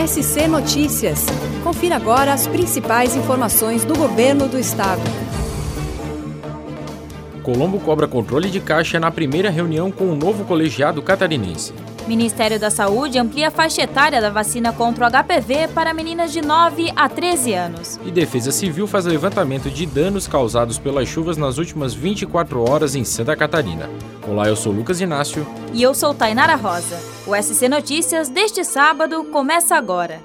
SC Notícias. Confira agora as principais informações do governo do estado. Colombo cobra controle de caixa na primeira reunião com o novo colegiado catarinense. Ministério da Saúde amplia a faixa etária da vacina contra o HPV para meninas de 9 a 13 anos. E Defesa Civil faz levantamento de danos causados pelas chuvas nas últimas 24 horas em Santa Catarina. Olá, eu sou Lucas Inácio. E eu sou Tainara Rosa. O SC Notícias deste sábado começa agora.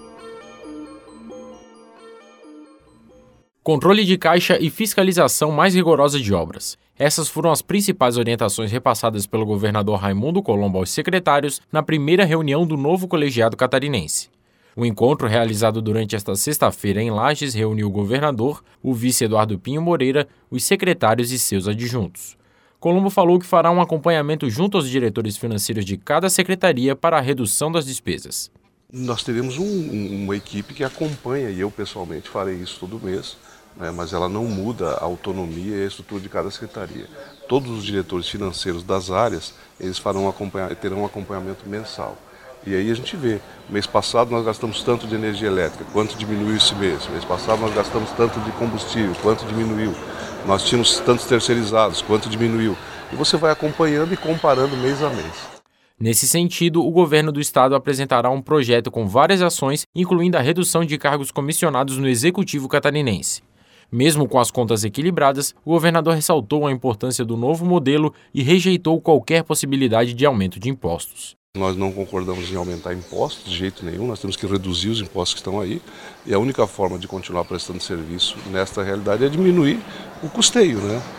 Controle de caixa e fiscalização mais rigorosa de obras. Essas foram as principais orientações repassadas pelo governador Raimundo Colombo aos secretários na primeira reunião do novo colegiado catarinense. O encontro, realizado durante esta sexta-feira em Lages, reuniu o governador, o vice Eduardo Pinho Moreira, os secretários e seus adjuntos. Colombo falou que fará um acompanhamento junto aos diretores financeiros de cada secretaria para a redução das despesas. Nós teremos uma equipe que acompanha, e eu pessoalmente farei isso todo mês, mas ela não muda a autonomia e a estrutura de cada secretaria. Todos os diretores financeiros das áreas, eles terão um acompanhamento mensal. E aí a gente vê, mês passado nós gastamos tanto de energia elétrica, quanto diminuiu esse mês. Mês passado nós gastamos tanto de combustível, quanto diminuiu. Nós tínhamos tantos terceirizados, quanto diminuiu. E você vai acompanhando e comparando mês a mês. Nesse sentido, o governo do estado apresentará um projeto com várias ações, incluindo a redução de cargos comissionados no Executivo catarinense. Mesmo com as contas equilibradas, o governador ressaltou a importância do novo modelo e rejeitou qualquer possibilidade de aumento de impostos. Nós não concordamos em aumentar impostos de jeito nenhum, nós temos que reduzir os impostos que estão aí, e a única forma de continuar prestando serviço nesta realidade é diminuir o custeio,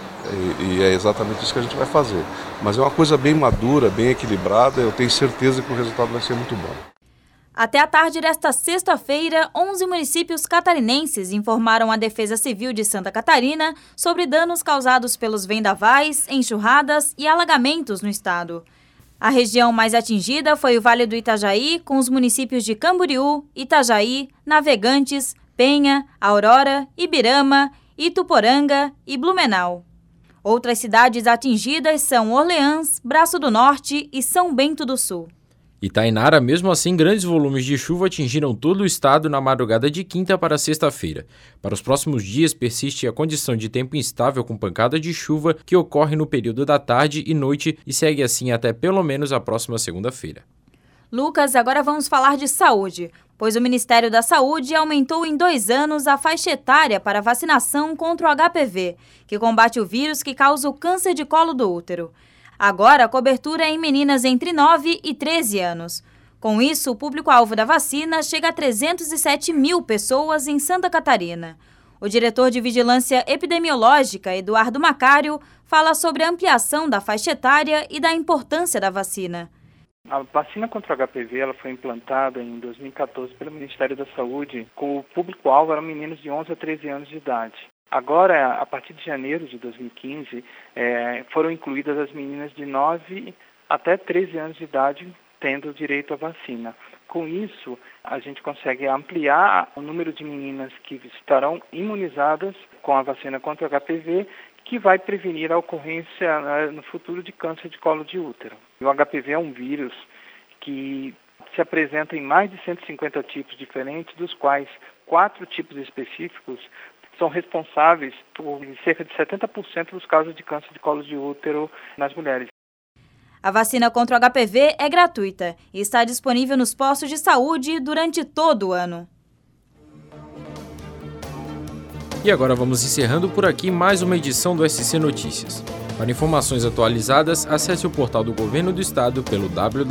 E é exatamente isso que a gente vai fazer. Mas é uma coisa bem madura, bem equilibrada, eu tenho certeza que o resultado vai ser muito bom. Até a tarde desta sexta-feira, 11 municípios catarinenses informaram à Defesa Civil de Santa Catarina sobre danos causados pelos vendavais, enxurradas e alagamentos no estado. A região mais atingida foi o Vale do Itajaí, com os municípios de Camboriú, Itajaí, Navegantes, Penha, Aurora, Ibirama, Ituporanga e Blumenau. Outras cidades atingidas são Orleans, Braço do Norte e São Bento do Sul. Em Tainara, mesmo assim, grandes volumes de chuva atingiram todo o estado na madrugada de quinta para sexta-feira. Para os próximos dias, persiste a condição de tempo instável com pancada de chuva que ocorre no período da tarde e noite e segue assim até pelo menos a próxima segunda-feira. Lucas, agora vamos falar de saúde, pois o Ministério da Saúde aumentou em 2 anos a faixa etária para vacinação contra o HPV, que combate o vírus que causa o câncer de colo do útero. Agora, a cobertura é em meninas entre 9 e 13 anos. Com isso, o público-alvo da vacina chega a 307 mil pessoas em Santa Catarina. O diretor de Vigilância Epidemiológica, Eduardo Macário, fala sobre a ampliação da faixa etária e da importância da vacina. A vacina contra o HPV ela foi implantada em 2014 pelo Ministério da Saúde, com o público-alvo eram meninos de 11 a 13 anos de idade. Agora, a partir de janeiro de 2015, foram incluídas as meninas de 9 até 13 anos de idade, tendo direito à vacina. Com isso, a gente consegue ampliar o número de meninas que estarão imunizadas com a vacina contra o HPV, que vai prevenir a ocorrência no futuro de câncer de colo de útero. O HPV é um vírus que se apresenta em mais de 150 tipos diferentes, dos quais 4 tipos específicos são responsáveis por cerca de 70% dos casos de câncer de colo de útero nas mulheres. A vacina contra o HPV é gratuita e está disponível nos postos de saúde durante todo o ano. E agora vamos encerrando por aqui mais uma edição do SC Notícias. Para informações atualizadas, acesse o portal do Governo do Estado pelo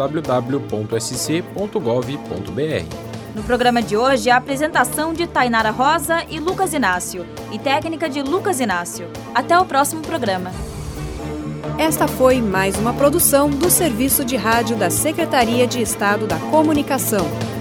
www.sc.gov.br. No programa de hoje, a apresentação de Tainara Rosa e Lucas Inácio, e técnica de Lucas Inácio. Até o próximo programa. Esta foi mais uma produção do Serviço de Rádio da Secretaria de Estado da Comunicação.